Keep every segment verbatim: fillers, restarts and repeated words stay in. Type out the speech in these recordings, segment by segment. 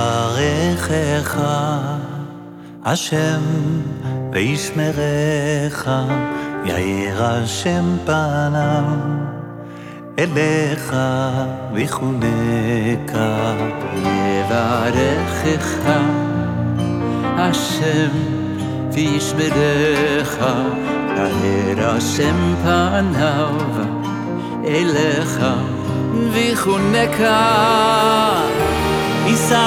יברכך השם וישמרך, יאיר השם פניו אליך ויחונקה. יברכך השם וישמרך, יאיר השם פניו אליך ויחונקה. יישא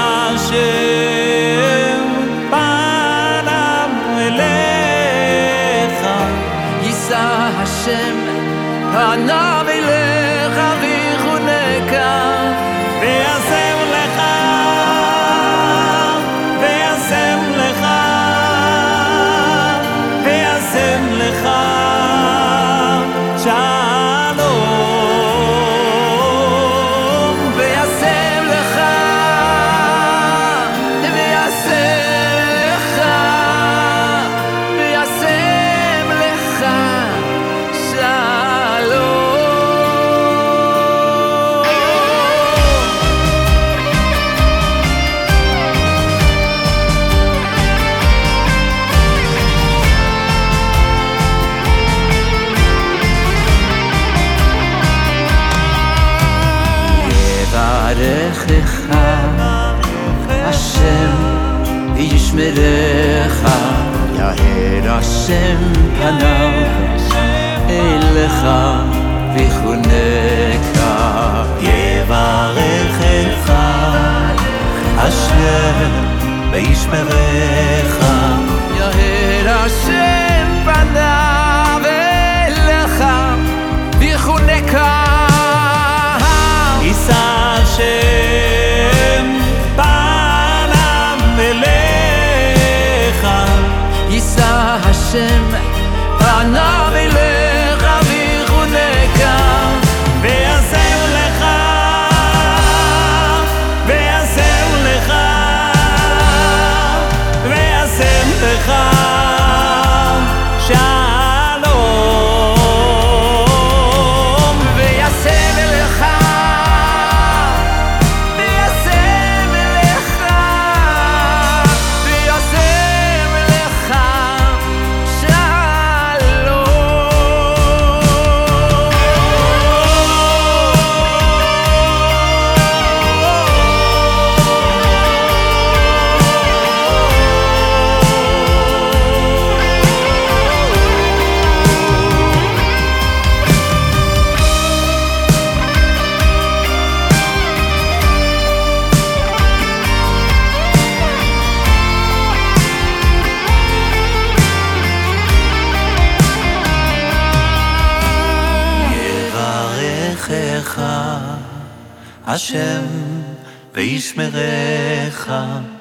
השם פניו אליך, יישא השם פניו אליך ויחונקה. וישם לך, וישם לך, וישם לך שלום. וישם לך, וישם לך, וישם לך שלום. יברכך השם וישמרך, יאיר השם פניו אליך ויחונקה. יברכך השם וישמרך, יאיר השם פניו אליך ויחונקה. יישא השם פניו אליך, יישא השם פניו אליך ויחונקה. וישם לך, וישם לך, וישם לך שלום. וישם לך, וישם לך, וישם לך שלום. יברכך השם וישמרך,